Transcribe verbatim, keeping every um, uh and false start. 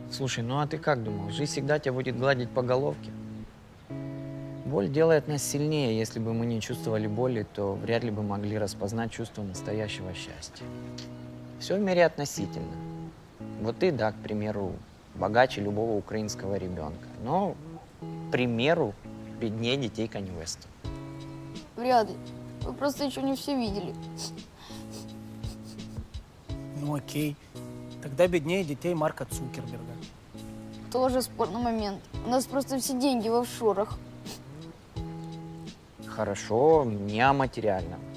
Слушай, ну а ты как думал? Жизнь всегда тебя будет гладить по головке? Боль делает нас сильнее. Если бы мы не чувствовали боли, то вряд ли бы могли распознать чувство настоящего счастья. Все в мире относительно. Вот ты, да, к примеру, богаче любого украинского ребенка. Но, к примеру, беднее детей Канье Уэста. Вряд ли. Вы просто еще не все видели. Ну окей. Тогда беднее детей Марка Цукерберга. Тоже спорный момент. У нас просто все деньги в офшорах. Хорошо, не о материальном.